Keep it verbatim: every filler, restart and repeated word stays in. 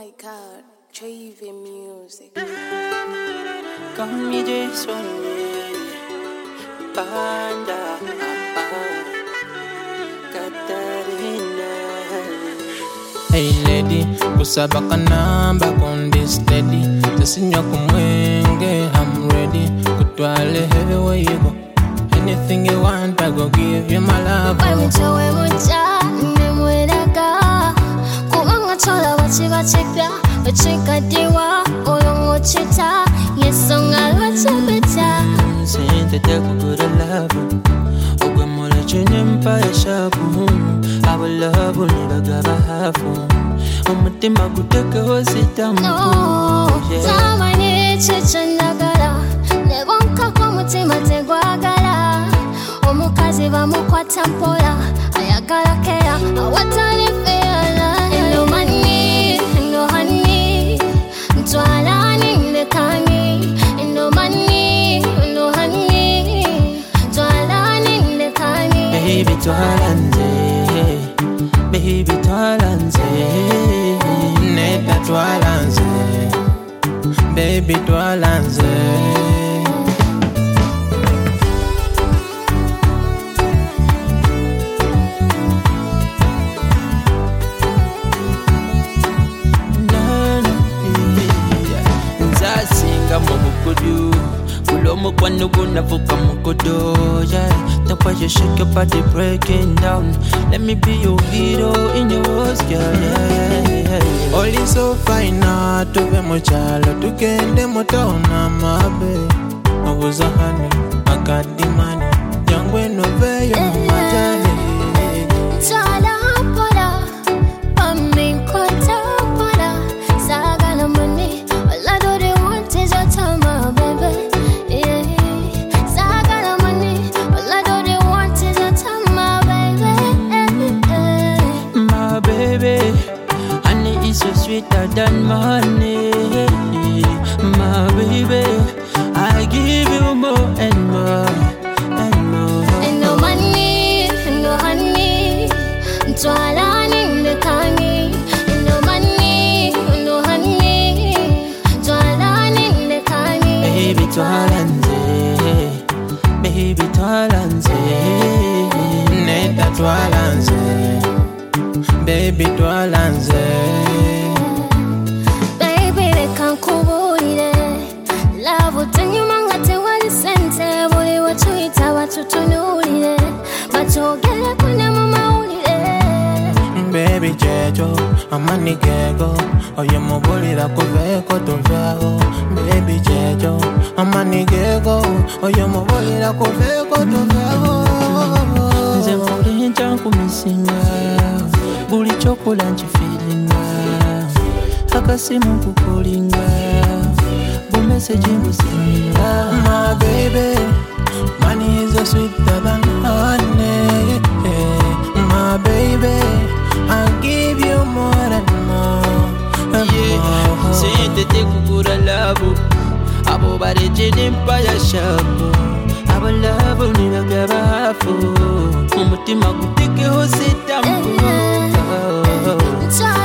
my God, J V Music. Come me Jason, Panda, Katarina. Hey lady, kusaba kanamba kondi steady. Tasinya kumwenge, I'm ready. Kutwale where you go. Anything you want, I go give you my love. Why me tell we mucha, nemweraga. Kuanga chola wachiga chika, wachika diwa, oyongo chita. Yesonga wachapeta. Sente te kukura love. Ogwe mole chenye mpaya shabu. Aba love unilagaba hafu. Umutima kuteke hosita mpu. No, zamani chichandagala. Nebonka kwa mutima tegwagala. Omukazi bamukwata mpola. Ayagala kera, awatani feyala. Eno mani, eno honey. Ntwalani ndekani. Eno mani, eno honey. Ntwalani ndekani. Baby twalanze, baby twalanze. Neta twalanze, baby twalanze. Nzasinga mu bukudu Kulomo kwanu kunavuka mukodo, yeah. That's why you shake your body breaking down. Let me be your hero in your words, girl, yeah, yeah. All is so fine now, tuve muchalo, tukende mutaona mabe. I was a honey, I got the money. Young when no veyo majani. Chala pora, pamin kota pora. Saga na money, all I do they want is your time, my baby. Yeah, saga na money, all I do they want is your time, my baby. My baby, honey is so sweeter than money. My baby, I give you more and more and more. And no money, no honey, Ntwalani ndekani. And no money, no honey, Ntwalani ndekani. Baby twalanze, baby twalanze. Neta twalanze, baby twalanze. Baby, leka nkubulire. Love utanyuma ngate wali sente. Buli wachuyita watutunulire. Bachogere kune mu mawulire. Baby jejo, amani gego. Oye mubulira kuveko tuvyao. Baby jejo, amani gego. Oye mubulira kuveko tuvyao. Nze mpuli nchanku misinga, buli chokola nchifilinga. Akasimu kukulinga, bu message mbusinga. My baby, money is a sweeter than honey. My baby, I'll give you more and more and Yeah, more. sente te kukura labu. Abo bare jeni mpaya shabu. Abo labu nilagaba hafu. Umutima kuteke hosita mpu. Ntwalani